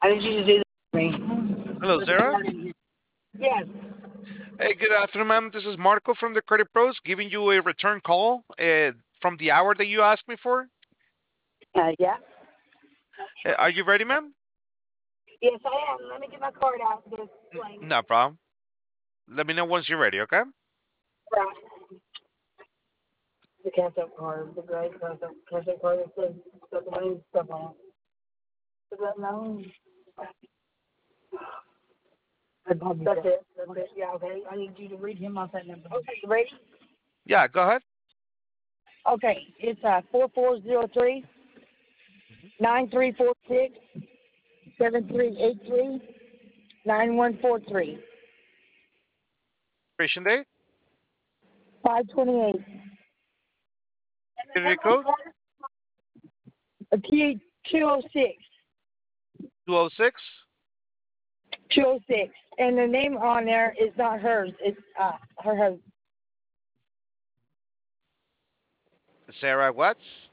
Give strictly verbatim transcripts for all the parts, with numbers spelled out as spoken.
I need you to do this for me. Hello, Sarah. Yes. Hey, good afternoon, ma'am. This is Marco from the Credit Pros giving you a return call uh, from the hour that you asked me for. Uh, yeah. Uh, are you ready, ma'am? Yes, I am. Let me get my card out. This N- plane. No problem. Let me know once you're ready, okay? Right. The cash-up card. The gray cash-up cash-up card. It says stuff on stuff on it. Does that know? That's it. That's it. Yeah, okay. I need you to read him off that number. Okay, you ready? Yeah, go ahead. Okay, it's uh four four zero three Mhm. nine three four six seven three eight three nine one four three Expiration date, five twenty eight. And the security number of the code, card? A T two oh six. two oh six. Two oh six. And the name on there is not hers. It's uh her husband. Sarah Watts.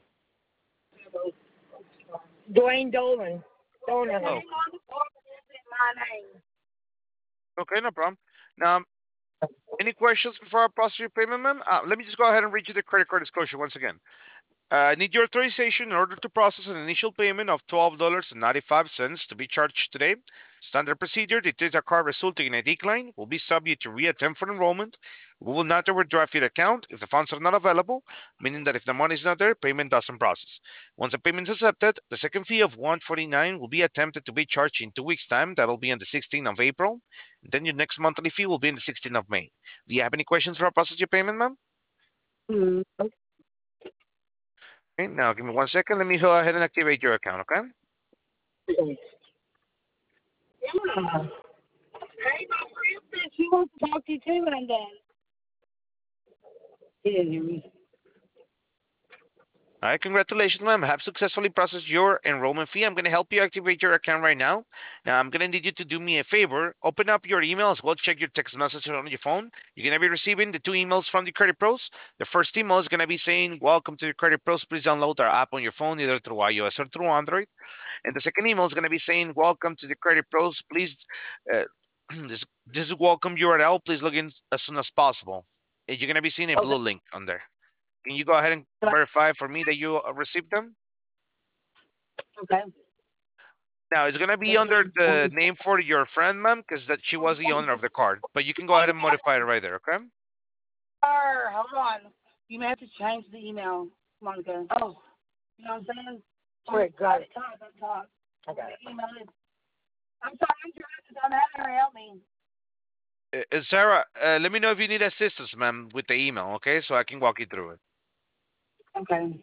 Dwayne Dolan. Dolan. The name Oh, on the card is in my name. okay, no problem. Now, any questions before I process your payment, ma'am? Uh, let me just go ahead and read you the credit card disclosure once again. Uh, I need your authorization in order to process an initial payment of twelve dollars and ninety-five cents to be charged today. Standard procedure, detect a card resulting in a decline will be subject to reattempt for enrollment. We will not overdraft your account if the funds are not available, meaning that if the money is not there, payment doesn't process. Once the payment is accepted, the second fee of one forty-nine will be attempted to be charged in two weeks' time. That'll be on the sixteenth of April. Then your next monthly fee will be on the sixteenth of May. Do you have any questions for our process your payment, ma'am? Mm, Okay, now give me one second. Let me go ahead and activate your account, okay? okay. Yeah. Hey, my friend said she wants to talk to you too, and then he didn't hear me. All right, congratulations, ma'am. I have successfully processed your enrollment fee. I'm going to help you activate your account right now. Now, I'm going to need you to do me a favor. Open up your email as well. Check your text messages on your phone. You're going to be receiving the two emails from the Credit Pros. The first email is going to be saying, welcome to the Credit Pros. Please download our app on your phone, either through iOS or through Android. And the second email is going to be saying, welcome to the Credit Pros. Please, uh, this, this is welcome U R L. Please log in as soon as possible. And you're going to be seeing a Okay. blue link on there. Can you go ahead and verify for me that you uh, received them? Okay. Now it's gonna be under the name for your friend, ma'am, because that she was the owner of the card. But you can go ahead and modify it right there, okay? Sir, hold on. You may have to change the email, Monica. Oh. You know what I'm saying? Wait, got it. Top, up top. I got it. Email it. I'm sorry, I'm trying to, I'm having her help me. Uh, uh, Sarah, uh, let me know if you need assistance, ma'am, with the email, okay? So I can walk you through it. Okay.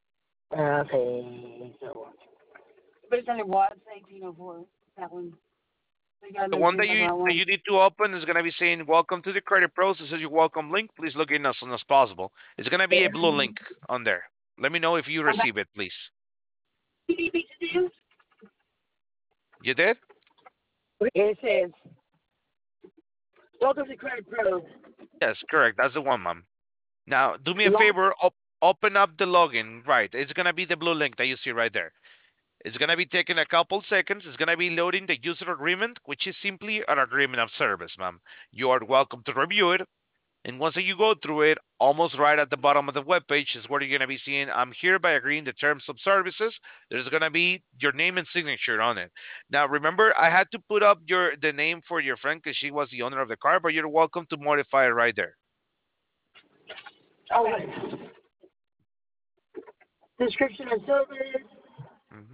Okay. So, but it's under what? eighteen oh four. That one. So you gotta The make one sure you're that talking you about that one. you need to open is gonna be saying "Welcome to the credit pros." It says your welcome link. Please log in as soon as possible. It's gonna be a blue link on there. Let me know if you Okay. receive it, please. You need me to do? You did? It says, welcome to Credit Pro. Yes, correct. That's the one, ma'am. Now, do me a Log favor. Op- open up the login. Right. It's gonna be the blue link that you see right there. It's going to be taking a couple seconds. It's going to be loading the user agreement, which is simply an agreement of service, ma'am. You are welcome to review it. And once you go through it, almost right at the bottom of the web page is where you're going to be seeing, I'm hereby agreeing the terms of services. There's going to be your name and signature on it. Now, remember, I had to put up your the name for your friend because she was the owner of the car, but you're welcome to modify it right there. oh, description of service. hmm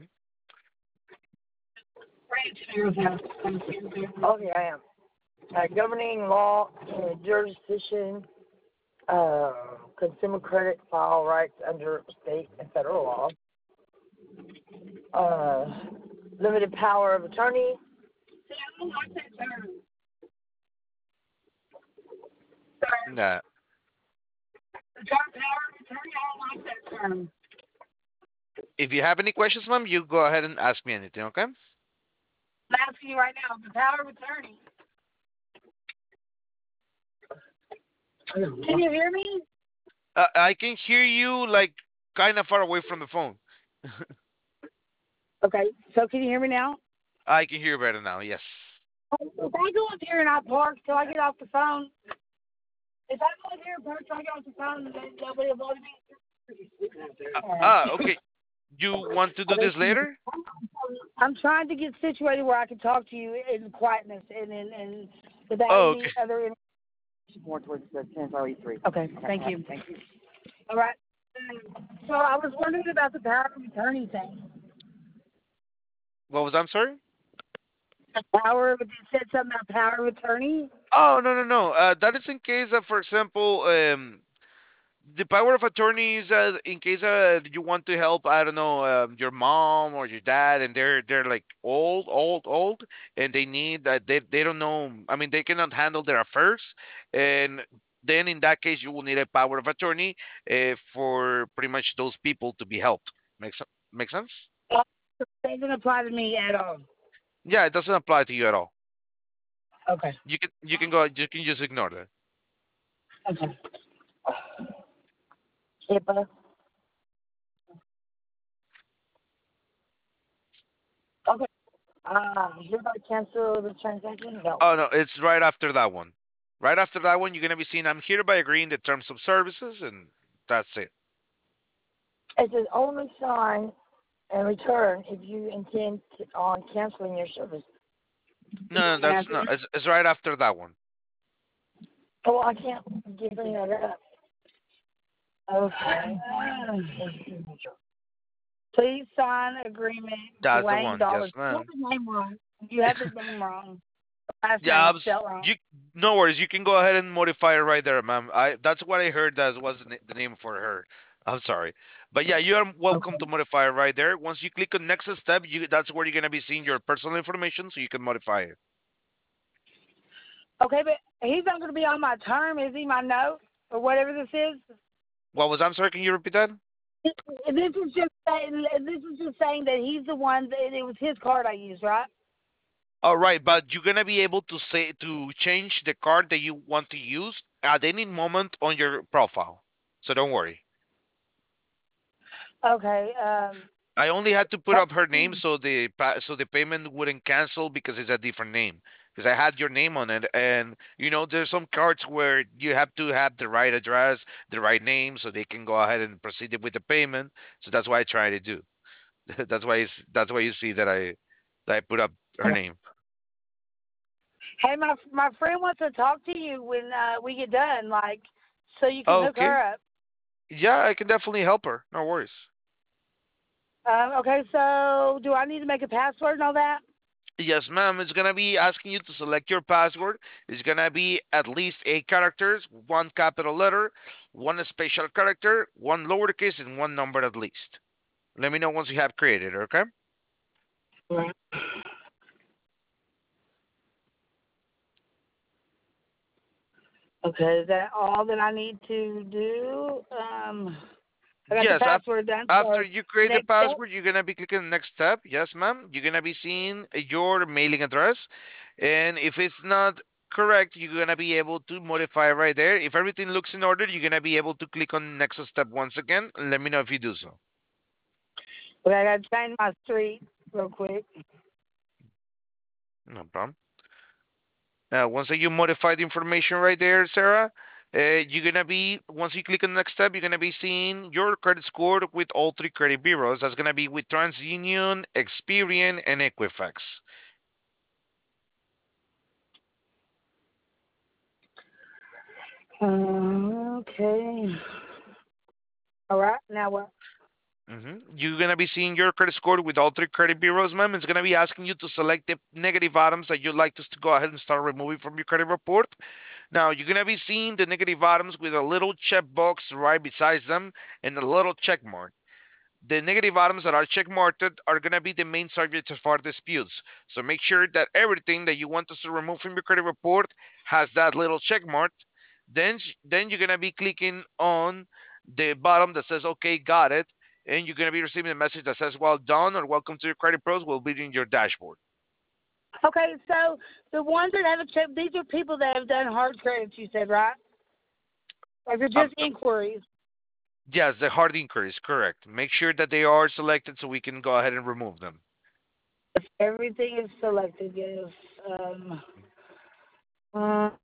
Okay, I am. Uh, governing law and jurisdiction, uh, consumer credit file rights under state and federal law. Uh, limited power of attorney. See, I don't like that term. Sir, Nah. the term power of attorney, I don't like that term. If you have any questions, ma'am, you go ahead and ask me anything, okay? I'm asking you right now, the power of attorney. Can you hear me? Uh, I can hear you like kind of far away from the phone. Okay, so can you hear me now? I can hear you better now. Yes. If I go up here and I park till I get off the phone, if I go up here and park till I get off the phone, then nobody will bother Uh, me. ah, okay. You want to do this later? I'm trying to get situated where I can talk to you in quietness and and, and without Oh, any okay. other. More towards the ten three. Okay, thank you. Thank you. All right. Um, So I was wondering about the power of attorney thing. What was that? I'm sorry? Power of, it said something about power of attorney. Oh, no, no, no. Uh, that is in case that, for example, um, the power of attorney is uh, in case uh, you want to help, I don't know, um, your mom or your dad, and they're they're like old, old, old, and they need that they they don't know. I mean, they cannot handle their affairs, and then in that case, you will need a power of attorney uh, for pretty much those people to be helped. Makes make sense? It doesn't apply to me at all. Yeah, it doesn't apply to you at all. Okay. You can you can go you can just ignore that. Okay. HIPAA. Okay. Uh, hereby cancel the transaction? No. Oh no, it's right after that one. Right after that one, you're gonna be seeing I'm hereby agreeing the terms of services, and that's it. It says only sign and return if you intend to, on canceling your service. No, no, that's not. It's, it's right after that one. Oh, I can't give bring that up. Okay. Please sign agreement. That's the Dwayne one. Dollars. Yes, You have ma'am. his name wrong. You have his name wrong. Last Yeah, name I is was, spelled wrong. you. No worries. You can go ahead and modify it right there, ma'am. I. That's what I heard. That was the, na- the name for her. I'm sorry, but yeah, you are welcome Okay. to modify it right there. Once you click on next step, you that's where you're gonna be seeing your personal information, so you can modify it. Okay, but he's not going to be on my term, is he? My note or whatever this is. What was? I'm sorry. Can you repeat that? This is just saying. This is just saying that he's the one. That it was his card I used, right? All right, but you're gonna be able to say to change the card that you want to use at any moment on your profile. So don't worry. Okay. Um. I only had to put up her name so the pa- so the payment wouldn't cancel because it's a different name. Because I had your name on it, and you know there's some cards where you have to have the right address, the right name, so they can go ahead and proceed with the payment. So that's why I try to do. That's why it's, that's why you see that I that I put up her name. Hey, my my friend wants to talk to you when uh, we get done, like, so you can hook her Okay, up. yeah, I can definitely help her. No worries. Um, okay, so do I need to make a password and all that? Yes, ma'am. It's gonna be asking you to select your password. It's gonna be at least eight characters, one capital letter, one special character, one lowercase, and one number at least. Let me know once you have created, okay? Right. Okay, is that all that I need to do? Um, I got the Yes, af- password done. after So you create the next step. password, you're gonna be clicking the next step. Yes, ma'am. You're gonna be seeing your mailing address, and if it's not correct, you're gonna be able to modify right there. If everything looks in order, you're gonna be able to click on next step once again. Let me know if you do so. Okay, I got to change my street real quick. No problem. Uh, once that you modify the information right there, Sarah, uh, you're gonna be once you click on the next step, you're gonna be seeing your credit score with all three credit bureaus. That's gonna be with TransUnion, Experian, and Equifax. Um, okay. All right. Now what? hmm You're gonna be seeing your credit score with all three credit bureaus, ma'am. It's gonna be asking you to select the negative items that you'd like us to go ahead and start removing from your credit report. Now you're gonna be seeing the negative items with a little checkbox right beside them and a little check mark. The negative items that are check marked are going to be the main subject of our disputes. So make sure that everything that you want us to remove from your credit report has that little check mark. Then, then you're going to be clicking on the bottom that says, okay, got it. And you're going to be receiving a message that says, well done, or welcome to your credit pros will be in your dashboard. Okay, so the ones that haven't checked, these are people that have done hard credits, you said, right? Or they're Um, just inquiries. yes, the hard inquiries, correct. Make sure that they are selected so we can go ahead and remove them. Everything is selected, yes. Um, uh,